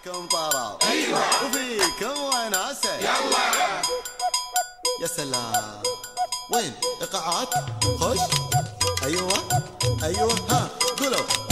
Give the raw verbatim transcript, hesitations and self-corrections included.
فيكم طرب ايوه وفيكم وناسة يلا يا سلام. وين ايقاعات؟ خش. ايوه ايوه ها قولوا